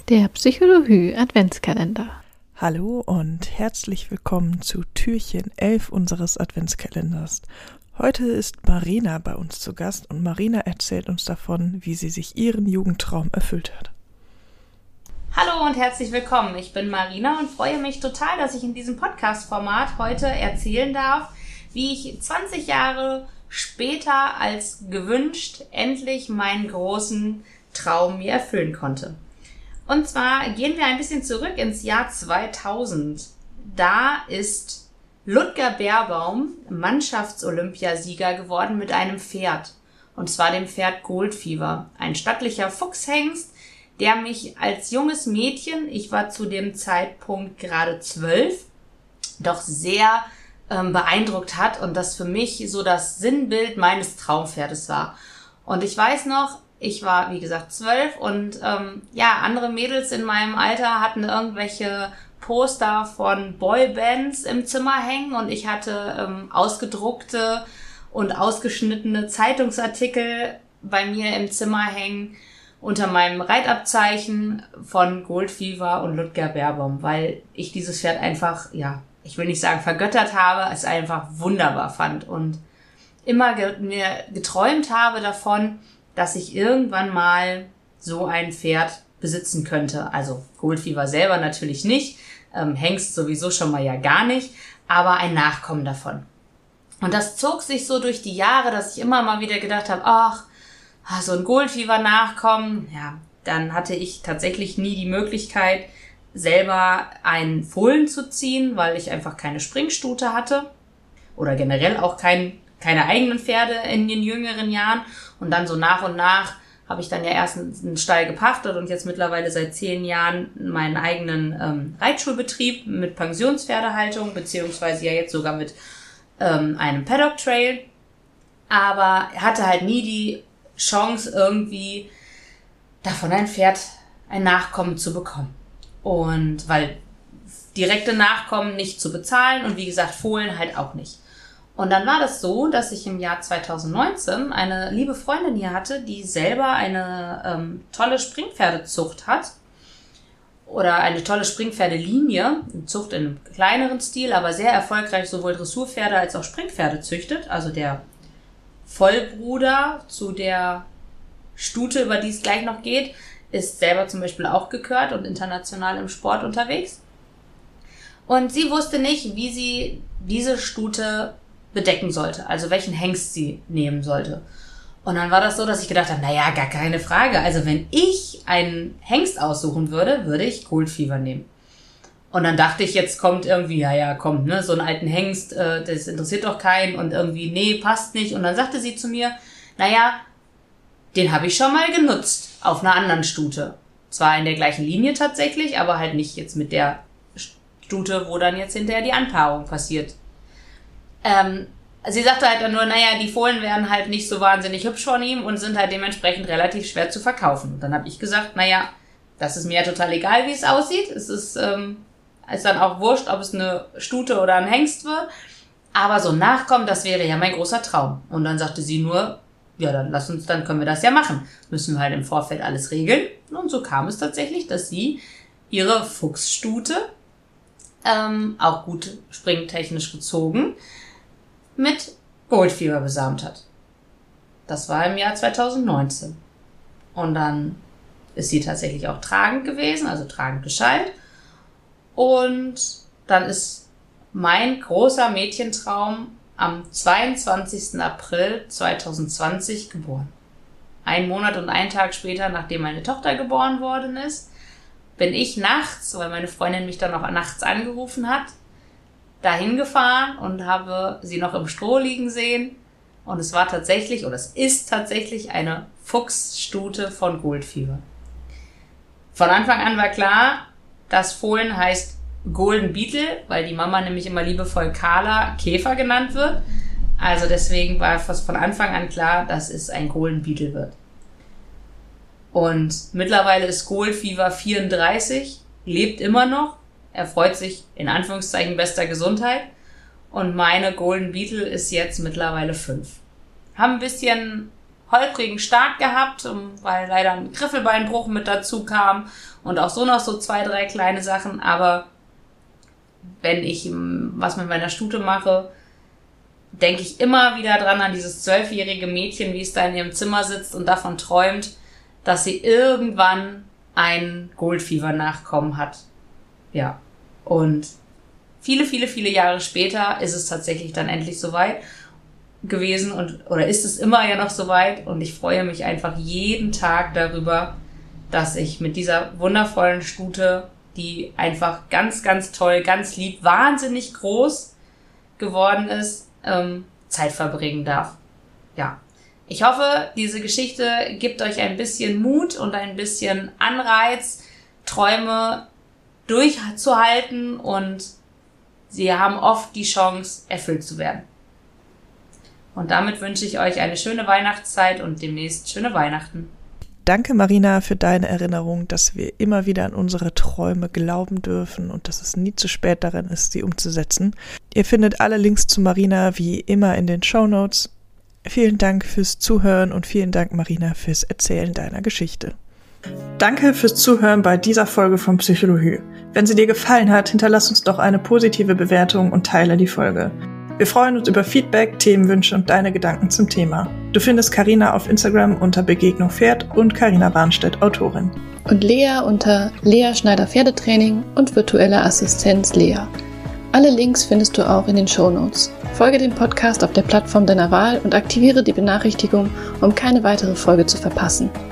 Der Psychologie Adventskalender. Hallo und herzlich willkommen zu Türchen 11 unseres Adventskalenders. Heute ist Marina bei uns zu Gast und Marina erzählt uns davon, wie sie sich ihren Jugendtraum erfüllt hat. Hallo und herzlich willkommen. Ich bin Marina und freue mich total, dass ich in diesem Podcast-Format heute erzählen darf, wie ich 20 Jahre später als gewünscht endlich meinen großen Traum mir erfüllen konnte. Und zwar gehen wir ein bisschen zurück ins Jahr 2000. Da ist Ludger Beerbaum Mannschafts-Olympiasieger geworden mit einem Pferd. Und zwar dem Pferd Goldfever. Ein stattlicher Fuchshengst, der mich als junges Mädchen, ich war zu dem Zeitpunkt gerade 12, doch sehr beeindruckt hat und das für mich so das Sinnbild meines Traumpferdes war. Und ich weiß noch, ich war, wie gesagt, 12 und andere Mädels in meinem Alter hatten irgendwelche Poster von Boybands im Zimmer hängen und ich hatte ausgedruckte und ausgeschnittene Zeitungsartikel bei mir im Zimmer hängen unter meinem Reitabzeichen von Goldfever und Ludger Beerbaum, weil ich dieses Pferd einfach, ich will nicht sagen vergöttert habe, es einfach wunderbar fand und immer mir geträumt habe davon, dass ich irgendwann mal so ein Pferd besitzen könnte. Also Goldfever selber natürlich nicht, Hengst sowieso schon mal ja gar nicht, aber ein Nachkommen davon. Und das zog sich so durch die Jahre, dass ich immer mal wieder gedacht habe, so ein Goldfever-Nachkommen, dann hatte ich tatsächlich nie die Möglichkeit, selber einen Fohlen zu ziehen, weil ich einfach keine Springstute hatte oder generell auch keine eigenen Pferde in den jüngeren Jahren. Und dann so nach und nach habe ich dann ja erst einen Stall gepachtet und jetzt mittlerweile seit 10 Jahren meinen eigenen Reitschulbetrieb mit Pensionspferdehaltung, beziehungsweise ja jetzt sogar mit einem Paddock Trail. Aber er hatte halt nie die Chance, irgendwie davon ein Nachkommen zu bekommen. Und weil direkte Nachkommen nicht zu bezahlen und wie gesagt Fohlen halt auch nicht. Und dann war das so, dass ich im Jahr 2019 eine liebe Freundin hier hatte, die selber eine tolle Springpferdezucht hat oder eine tolle Springpferdelinie, Zucht in einem kleineren Stil, aber sehr erfolgreich sowohl Dressurpferde als auch Springpferde züchtet. Also der Vollbruder zu der Stute, über die es gleich noch geht, ist selber zum Beispiel auch gekürt und international im Sport unterwegs. Und sie wusste nicht, wie sie diese Stute bedecken sollte, also welchen Hengst sie nehmen sollte. Und dann war das so, dass ich gedacht habe, gar keine Frage. Also wenn ich einen Hengst aussuchen würde, würde ich Goldfever nehmen. Und dann dachte ich, jetzt kommt irgendwie, so einen alten Hengst, das interessiert doch keinen und irgendwie, nee, passt nicht. Und dann sagte sie zu mir, den habe ich schon mal genutzt auf einer anderen Stute. Zwar in der gleichen Linie tatsächlich, aber halt nicht jetzt mit der Stute, wo dann jetzt hinterher die Anpaarung passiert. Sie sagte halt dann nur, die Fohlen wären halt nicht so wahnsinnig hübsch von ihm und sind halt dementsprechend relativ schwer zu verkaufen. Und dann habe ich gesagt, das ist mir ja total egal, wie es aussieht. Es ist dann auch wurscht, ob es eine Stute oder ein Hengst wird. Aber so ein Nachkommen, das wäre ja mein großer Traum. Und dann sagte sie nur, dann können wir das ja machen. Müssen wir halt im Vorfeld alles regeln. Und so kam es tatsächlich, dass sie ihre Fuchsstute, auch gut springtechnisch gezogen, mit Goldfever besamt hat. Das war im Jahr 2019. Und dann ist sie tatsächlich auch tragend gewesen, also tragend geschallt. Und dann ist mein großer Mädchentraum am 22. April 2020 geboren. 1 Monat und 1 Tag später, nachdem meine Tochter geboren worden ist, bin ich nachts, weil meine Freundin mich dann auch nachts angerufen hat, dahin gefahren und habe sie noch im Stroh liegen sehen. Und es ist tatsächlich eine Fuchsstute von Goldfever. Von Anfang an war klar, das Fohlen heißt Golden Beetle, weil die Mama nämlich immer liebevoll Carla Käfer genannt wird. Also deswegen war fast von Anfang an klar, dass es ein Golden Beetle wird. Und mittlerweile ist Goldfever 34, lebt immer noch. Er freut sich in Anführungszeichen bester Gesundheit. Und meine Golden Beetle ist jetzt mittlerweile 5. Haben ein bisschen holprigen Start gehabt, weil leider ein Griffelbeinbruch mit dazu kam und auch so noch so 2, 3 kleine Sachen. Aber wenn ich was mit meiner Stute mache, denke ich immer wieder dran an dieses 12-jährige Mädchen, wie es da in ihrem Zimmer sitzt und davon träumt, dass sie irgendwann ein Goldfieber-Nachkommen hat. Ja, und viele, viele, viele Jahre später ist es tatsächlich dann endlich soweit gewesen oder ist es immer ja noch soweit, und ich freue mich einfach jeden Tag darüber, dass ich mit dieser wundervollen Stute, die einfach ganz, ganz toll, ganz lieb, wahnsinnig groß geworden ist, Zeit verbringen darf. Ja. Ich hoffe, diese Geschichte gibt euch ein bisschen Mut und ein bisschen Anreiz, Träume durchzuhalten, und sie haben oft die Chance, erfüllt zu werden. Und damit wünsche ich euch eine schöne Weihnachtszeit und demnächst schöne Weihnachten. Danke, Marina, für deine Erinnerung, dass wir immer wieder an unsere Träume glauben dürfen und dass es nie zu spät darin ist, sie umzusetzen. Ihr findet alle Links zu Marina wie immer in den Shownotes. Vielen Dank fürs Zuhören und vielen Dank, Marina, fürs Erzählen deiner Geschichte. Danke fürs Zuhören bei dieser Folge von Psychologie. Wenn sie dir gefallen hat, hinterlass uns doch eine positive Bewertung und teile die Folge. Wir freuen uns über Feedback, Themenwünsche und deine Gedanken zum Thema. Du findest Carina auf Instagram unter Begegnung Pferd und Carina Warnstedt, Autorin. Und Lea unter Lea Schneider Pferdetraining und virtuelle Assistenz Lea. Alle Links findest du auch in den Shownotes. Folge dem Podcast auf der Plattform deiner Wahl und aktiviere die Benachrichtigung, um keine weitere Folge zu verpassen.